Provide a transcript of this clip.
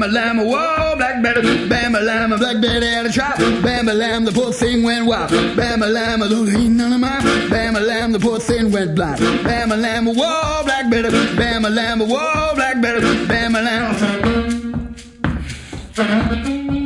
Bam-a-lam, whoa, Black Betty. Bam-a-lam, Black Betty at a shop. Bam-a-lam, the poor thing went wild. Bam-a-lam, look, ain't none of mine. Bam-a-lam, the poor thing went blind. Bam-a-lam, whoa, Black Betty. Bam-a-lam, whoa, Black Betty. Bam-a-lam.